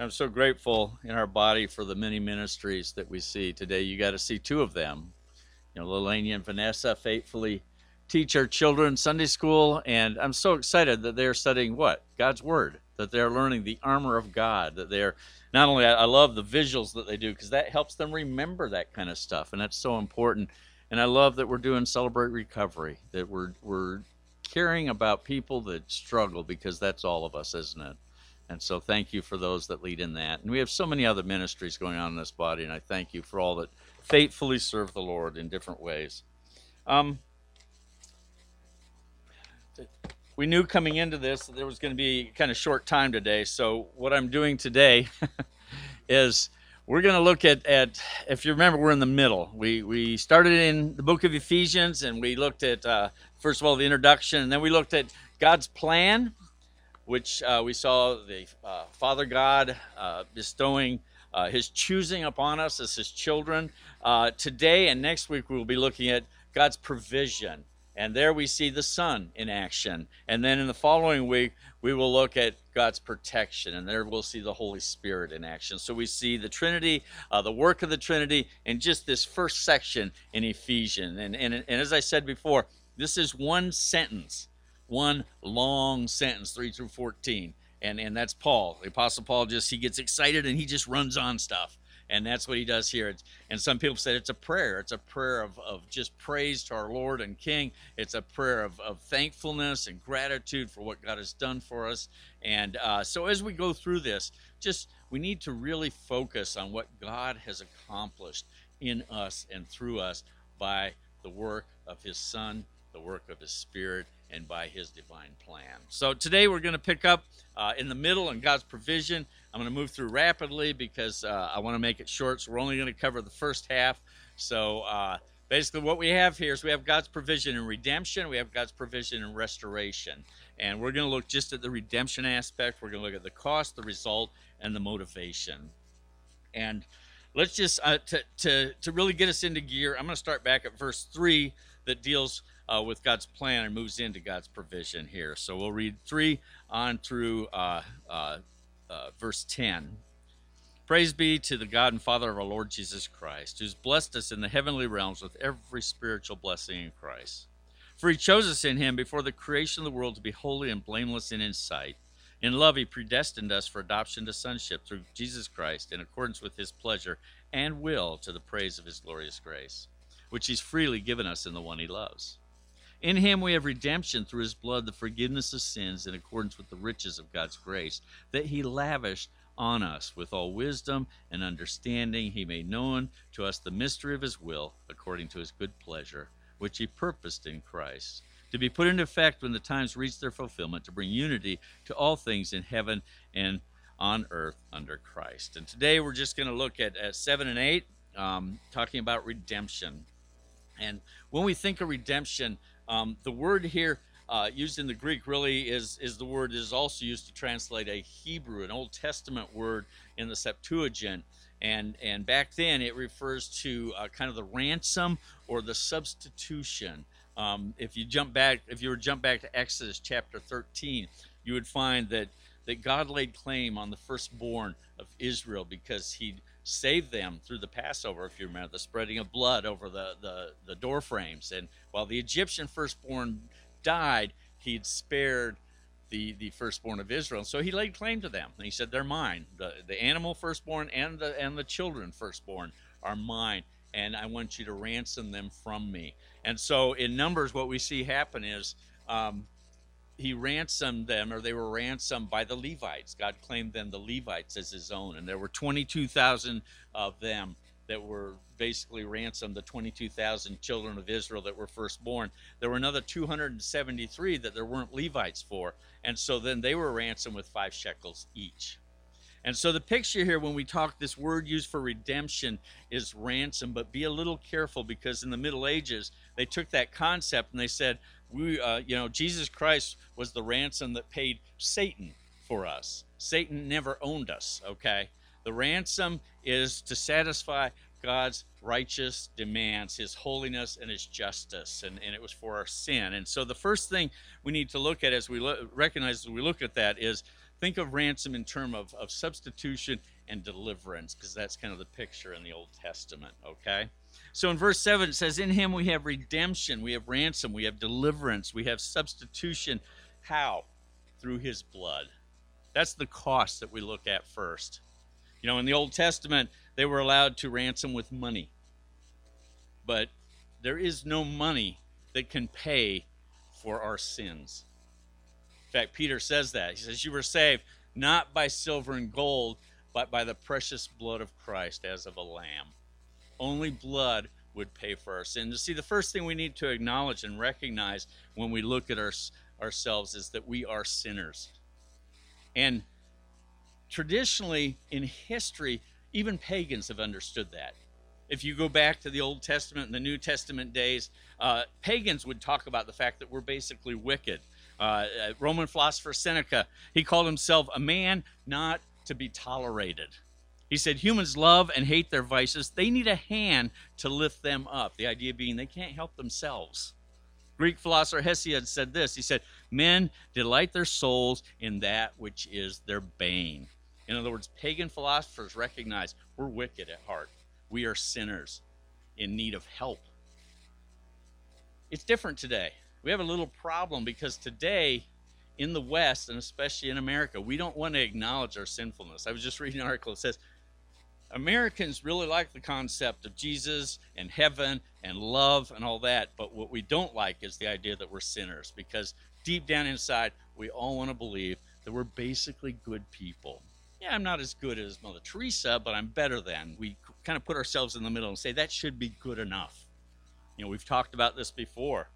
I'm so grateful in our body for the many ministries that we see today. You got to see two of them. Lelania and Vanessa faithfully teach our children Sunday school, and I'm so excited that they're studying what? God's Word, that they're learning the armor of God, that they're not only, I love the visuals that they do because that helps them remember that kind of stuff, and that's so important. And I love that we're doing Celebrate Recovery, that we're caring about people that struggle because that's all of us, isn't it? And so thank you for those that lead in that. And we have so many other ministries going on in this body, and I thank you for all that faithfully serve the Lord in different ways. We knew coming into this that there was going to be kind of short time today. So what I'm doing today is we're going to look at, if you remember, we're in the middle. We started in the book of Ephesians, and we looked at, first of all, the introduction, and then we looked at God's plan, which we saw the Father God bestowing his choosing upon us as his children. Today and next week we'll be looking at God's provision. And there we see the Son in action. And then in the following week, we will look at God's protection. And there we'll see the Holy Spirit in action. So we see the Trinity, the work of the Trinity, in just this first section in Ephesians. And as I said before, this is one sentence, one long sentence, 3 through 14. And that's Paul. The Apostle Paul he gets excited and he just runs on stuff. And that's what he does here. And some people said it's a prayer. It's a prayer of just praise to our Lord and King. It's a prayer of thankfulness and gratitude for what God has done for us. And so as we go through this, we need to really focus on what God has accomplished in us and through us by the work of his Son, the work of his Spirit, and by his divine plan. So today we're going to pick up in the middle in God's provision. I'm going to move through rapidly because I want to make it short, so we're only going to cover the first half. So basically what we have here is we have God's provision in redemption, we have God's provision in restoration. And we're going to look just at the redemption aspect. We're going to look at the cost, the result, and the motivation. And let's just, to really get us into gear, I'm going to start back at verse 3 that deals with God's plan and moves into God's provision here. So we'll read 3 on through verse 10. Praise be to the God and Father of our Lord Jesus Christ, who's blessed us in the heavenly realms with every spiritual blessing in Christ. For he chose us in him before the creation of the world to be holy and blameless in his sight. In love he predestined us for adoption to sonship through Jesus Christ in accordance with his pleasure and will, to the praise of his glorious grace, which he's freely given us in the one he loves. In him we have redemption through his blood, the forgiveness of sins in accordance with the riches of God's grace, that he lavished on us with all wisdom and understanding. He made known to us the mystery of his will, according to his good pleasure, which he purposed in Christ, to be put into effect when the times reach their fulfillment, to bring unity to all things in heaven and on earth under Christ. And today we're just going to look at 7 and 8, talking about redemption. And when we think of redemption, the word here used in the Greek really is the word is also used to translate a Hebrew, an Old Testament word in the Septuagint. And back then it refers to kind of the ransom or the substitution. If you were to jump back to Exodus chapter 13, you would find that God laid claim on the firstborn of Israel because he'd saved them through the Passover, if you remember, the spreading of blood over the door frames. And while the Egyptian firstborn died, he'd spared the firstborn of Israel. And so he laid claim to them. And he said, they're mine. The animal firstborn and the children firstborn are mine. And I want you to ransom them from me. And so in Numbers, what we see happen is he ransomed them, or they were ransomed by the Levites. God claimed them, the Levites, as his own. And there were 22,000 of them that were basically ransomed, the 22,000 children of Israel that were firstborn. There were another 273 that there weren't Levites for. And so then they were ransomed with 5 shekels each. And so the picture here, when we talk, this word used for redemption is ransom, but be a little careful, because in the Middle Ages, they took that concept and they said, Jesus Christ was the ransom that paid Satan for us. Satan never owned us, okay? The ransom is to satisfy God's righteous demands, his holiness and his justice, and it was for our sin. And so the first thing we need to look at as we recognize as we look at that is think of ransom in terms of substitution and deliverance, because that's kind of the picture in the Old Testament, okay? So in verse 7, it says, in him we have redemption, we have ransom, we have deliverance, we have substitution. How? Through his blood. That's the cost that we look at first. You know, in the Old Testament, they were allowed to ransom with money. But there is no money that can pay for our sins. In fact, Peter says that. He says, you were saved not by silver and gold, but by the precious blood of Christ as of a lamb. Only blood would pay for our sins. You see, the first thing we need to acknowledge and recognize when we look at ourselves is that we are sinners. And traditionally, in history, even pagans have understood that. If you go back to the Old Testament and the New Testament days, pagans would talk about the fact that we're basically wicked. Roman philosopher Seneca, he called himself a man not to be tolerated. He said humans love and hate their vices. They need a hand to lift them up. The idea being they can't help themselves. Greek philosopher Hesiod said this. He said, men delight their souls in that which is their bane. In other words, pagan philosophers recognize we're wicked at heart. We are sinners in need of help. It's different today. We have a little problem because today in the West, and especially in America, we don't want to acknowledge our sinfulness. I was just reading an article that says Americans really like the concept of Jesus and heaven and love and all that, but what we don't like is the idea that we're sinners, because deep down inside, we all want to believe that we're basically good people. Yeah, I'm not as good as Mother Teresa, but I'm better than. We kind of put ourselves in the middle and say that should be good enough. You know, we've talked about this before.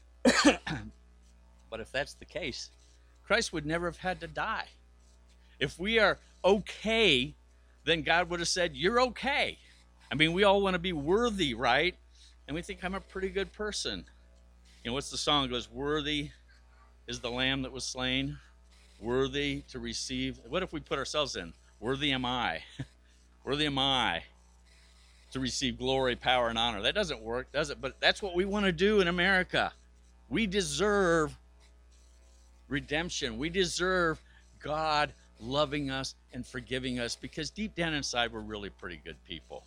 But if that's the case, Christ would never have had to die. If we are okay, then God would have said, you're okay. I mean, we all want to be worthy, right? And we think I'm a pretty good person. You know, what's the song? It goes, worthy is the lamb that was slain, worthy to receive. What if we put ourselves in? Worthy am I. Worthy am I to receive glory, power, and honor. That doesn't work, does it? But that's what we want to do in America. We deserve redemption. We deserve God loving us and forgiving us, because deep down inside we're really pretty good people.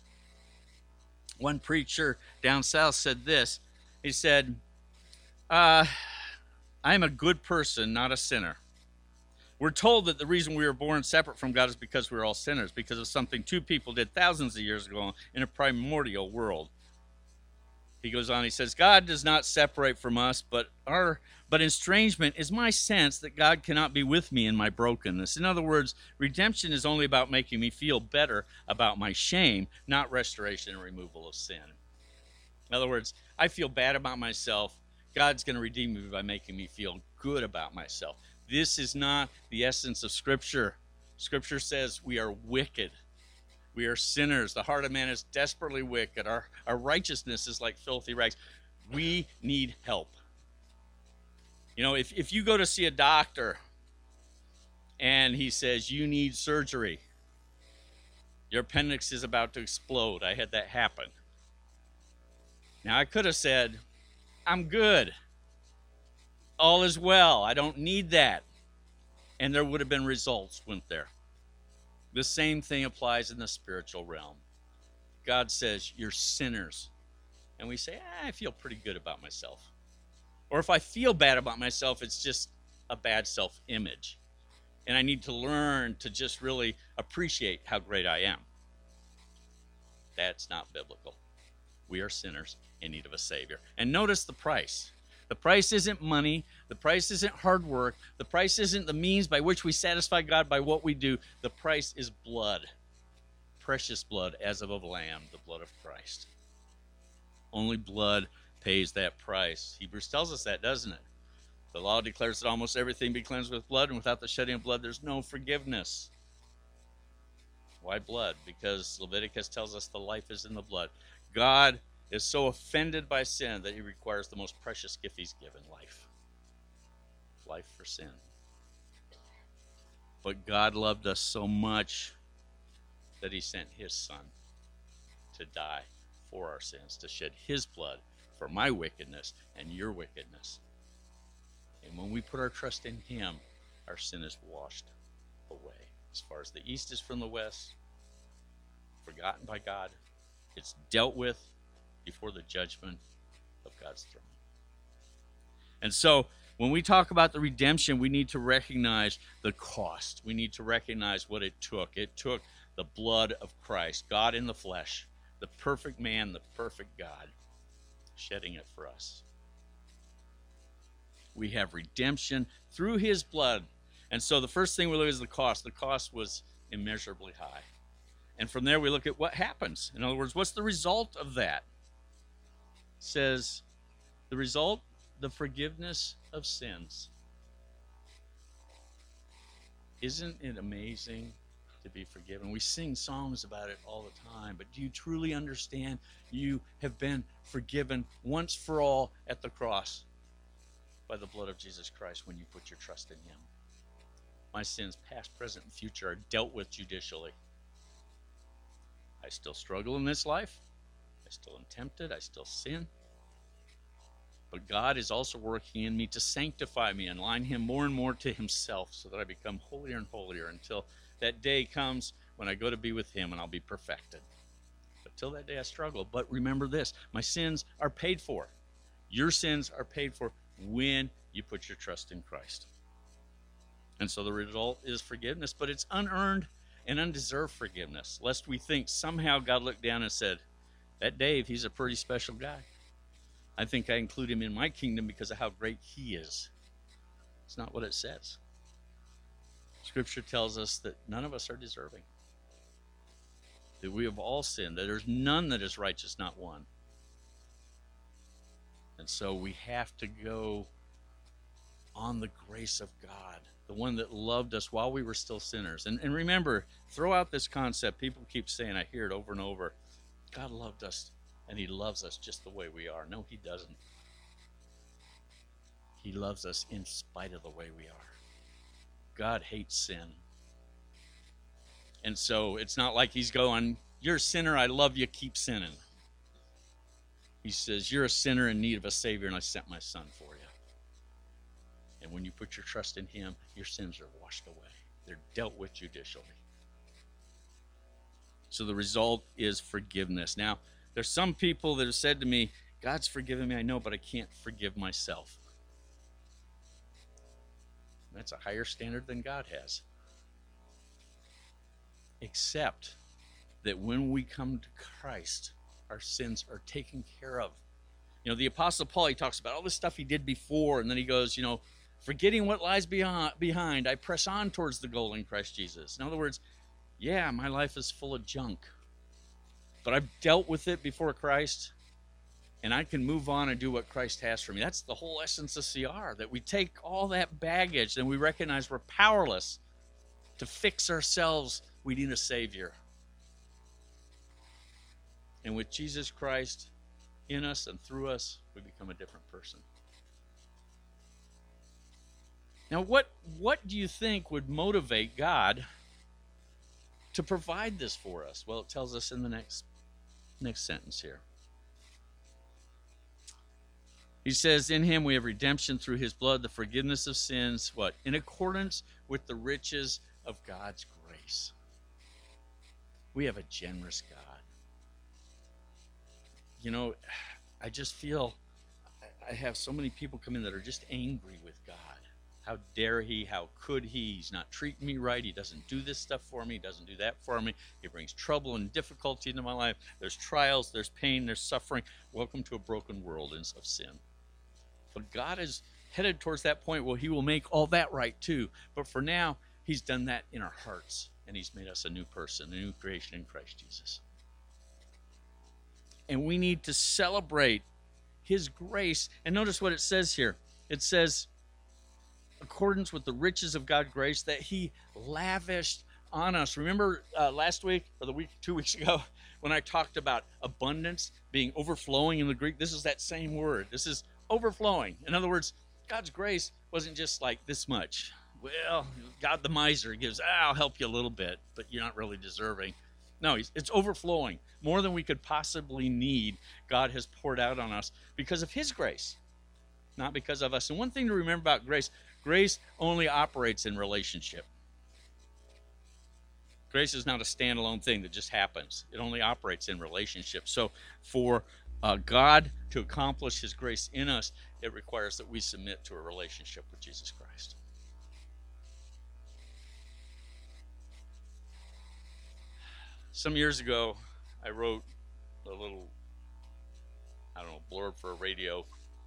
One preacher down south said this. He said, I'm a good person, not a sinner. We're told that the reason we were born separate from God is because we were all sinners, because of something two people did thousands of years ago in a primordial world. He goes on, he says, God does not separate from us, but estrangement is my sense that God cannot be with me in my brokenness. In other words, redemption is only about making me feel better about my shame, not restoration and removal of sin. In other words, I feel bad about myself. God's going to redeem me by making me feel good about myself. This is not the essence of Scripture. Scripture says we are wicked. We are sinners. The heart of man is desperately wicked. Our righteousness is like filthy rags. We need help. You know, if you go to see a doctor and he says you need surgery, your appendix is about to explode. I had that happen. Now, I could have said, I'm good. All is well. I don't need that. And there would have been results, wouldn't there? The same thing applies in the spiritual realm. God says, you're sinners. And we say, I feel pretty good about myself. Or if I feel bad about myself, it's just a bad self-image. And I need to learn to just really appreciate how great I am. That's not biblical. We are sinners in need of a Savior. And notice the price. The price isn't money. The price isn't hard work. The price isn't the means by which we satisfy God by what we do. The price is blood. Precious blood as of a lamb, the blood of Christ. Only blood pays that price. Hebrews tells us that, doesn't it? The law declares that almost everything be cleansed with blood, and without the shedding of blood, there's no forgiveness. Why blood? Because Leviticus tells us the life is in the blood. God is so offended by sin that he requires the most precious gift he's given, life. Life for sin. But God loved us so much that he sent his Son to die for our sins, to shed his blood for my wickedness and your wickedness. And when we put our trust in him, our sin is washed. away. As far as the east is from the west, forgotten by God. It's dealt with before the judgment of God's throne. And so when we talk about the redemption, we need to recognize the cost. We need to recognize what it took. It took the blood of Christ, God in the flesh, the perfect man, the perfect God, shedding it for us. We have redemption through his blood. And so the first thing we look at is the cost. The cost was immeasurably high. And from there we look at what happens. In other words, what's the result of that? It says, the result, the forgiveness of sins. Isn't it amazing to be forgiven? We sing songs about it all the time, but do you truly understand you have been forgiven once for all at the cross by the blood of Jesus Christ when you put your trust in him? My sins, past, present, and future, are dealt with judicially. I still struggle in this life. I still am tempted. I still sin. But God is also working in me to sanctify me and align him more and more to himself so that I become holier and holier until that day comes when I go to be with him and I'll be perfected. But till that day I struggle. But remember this, my sins are paid for. Your sins are paid for when you put your trust in Christ. And so the result is forgiveness, but it's unearned and undeserved forgiveness, lest we think somehow God looked down and said, that Dave, he's a pretty special guy. I think I include him in my kingdom because of how great he is. It's not what it says. Scripture tells us that none of us are deserving. That we have all sinned, that there's none that is righteous, not one. And so we have to go on the grace of God, the one that loved us while we were still sinners. And remember, throw out this concept. People keep saying, I hear it over and over, God loved us. And he loves us just the way we are. No, he doesn't. He loves us in spite of the way we are. God hates sin. And so it's not like he's going, you're a sinner, I love you, keep sinning. He says, you're a sinner in need of a Savior, and I sent my Son for you. And when you put your trust in him, your sins are washed away. They're dealt with judicially. So the result is forgiveness. Now, there's some people that have said to me, God's forgiven me, I know, but I can't forgive myself. That's a higher standard than God has. Except that when we come to Christ, our sins are taken care of. You know, the Apostle Paul, he talks about all this stuff he did before, and then he goes, forgetting what lies behind, I press on towards the goal in Christ Jesus. In other words, yeah, my life is full of junk. But I've dealt with it before Christ, and I can move on and do what Christ has for me. That's the whole essence of CR, that we take all that baggage and we recognize we're powerless to fix ourselves. We need a Savior. And with Jesus Christ in us and through us, we become a different person. Now, what do you think would motivate God to provide this for us? Well, it tells us in the next sentence here. He says, in him we have redemption through his blood, the forgiveness of sins, what? In accordance with the riches of God's grace. We have a generous God. I just feel I have so many people come in that are just angry with God. How dare he? How could he? He's not treating me right. He doesn't do this stuff for me. He doesn't do that for me. He brings trouble and difficulty into my life. There's trials, there's pain, there's suffering. Welcome to a broken world of sin. But God is headed towards that point where he will make all that right too. But for now, he's done that in our hearts. And he's made us a new person, a new creation in Christ Jesus. And we need to celebrate his grace. And notice what it says here. It says, accordance with the riches of God's grace that he lavished on us. Remember last week or 2 weeks ago when I talked about abundance being overflowing in the Greek? This is that same word. This is overflowing. In other words, God's grace wasn't just like this much. Well, God the miser gives, I'll help you a little bit, but you're not really deserving. No, it's overflowing. More than we could possibly need, God has poured out on us because of his grace, not because of us. And one thing to remember about grace only operates in relationship. Grace is not a standalone thing that just happens. It only operates in relationships. So for God to accomplish his grace in us, it requires that we submit to a relationship with Jesus Christ. Some years ago, I wrote a little, blurb for a radio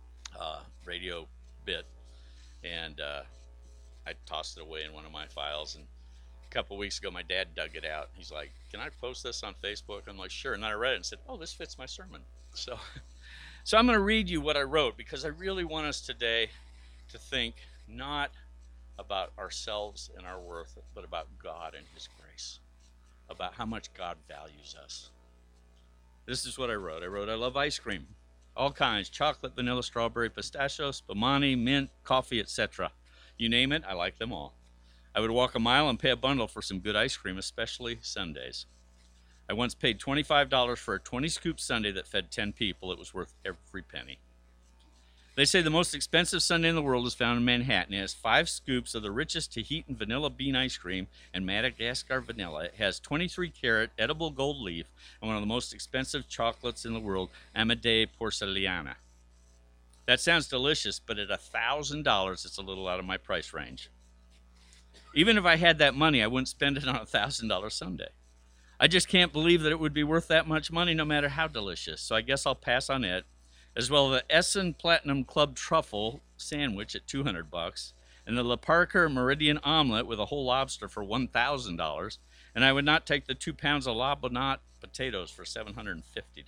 bit, and I tossed it away in one of my files. And a couple of weeks ago, my dad dug it out. He's like, "Can I post this on Facebook?" I'm like, "Sure." And then I read it and said, "Oh, this fits my sermon." So I'm going to read you what I wrote, because I really want us today to think not about ourselves and our worth, but about God and his grace, about how much God values us. This is what I wrote. I love ice cream. All kinds: chocolate, vanilla, strawberry, pistachio, spumani, mint, coffee, etc. You name it, I like them all. I would walk a mile and pay a bundle for some good ice cream, especially Sundays. I once paid $25 for a 20-scoop sundae that fed 10 people. It was worth every penny. They say the most expensive sundae in the world is found in Manhattan. It has 5 scoops of the richest Tahitian vanilla bean ice cream and Madagascar vanilla. It has 23-carat edible gold leaf and one of the most expensive chocolates in the world, Amade Porcellana. That sounds delicious, but at $1,000, it's a little out of my price range. Even if I had that money, I wouldn't spend it on a $1,000 sundae. I just can't believe that it would be worth that much money, no matter how delicious. So I guess I'll pass on it, as well as the Essen Platinum Club Truffle sandwich at $200, and the Le Parker Meridian omelet with a whole lobster for $1,000, and I would not take the 2 pounds of La Bonat potatoes for $750.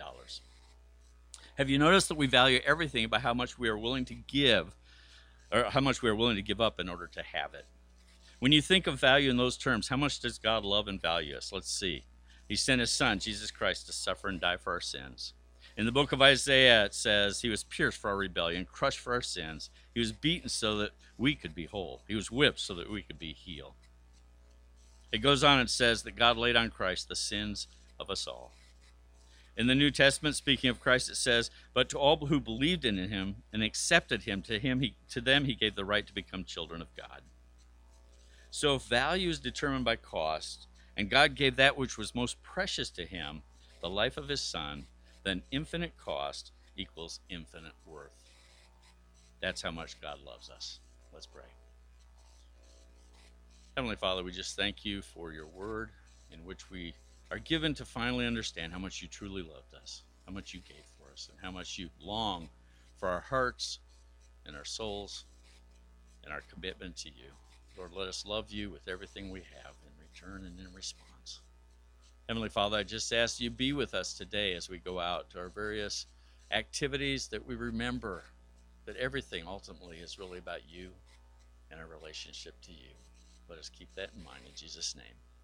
Have you noticed that we value everything by how much we are willing to give, or how much we are willing to give up in order to have it? When you think of value in those terms, how much does God love and value us? Let's see. He sent his son, Jesus Christ, to suffer and die for our sins. In the book of Isaiah, it says, he was pierced for our rebellion, crushed for our sins. He was beaten so that we could be whole. He was whipped so that we could be healed. It goes on and says that God laid on Christ the sins of us all. In the New Testament, speaking of Christ, it says, but to all who believed in him and accepted him, to them he gave the right to become children of God. So if value is determined by cost, and God gave that which was most precious to him, the life of his son, then infinite cost equals infinite worth. That's how much God loves us. Let's pray. Heavenly Father, we just thank you for your word, in which we are given to finally understand how much you truly loved us, how much you gave for us, and how much you long for our hearts and our souls and our commitment to you. Lord, let us love you with everything we have in return and in response. Heavenly Father, I just ask you be with us today as we go out to our various activities, that we remember that everything ultimately is really about you and our relationship to you. Let us keep that in mind in Jesus' name.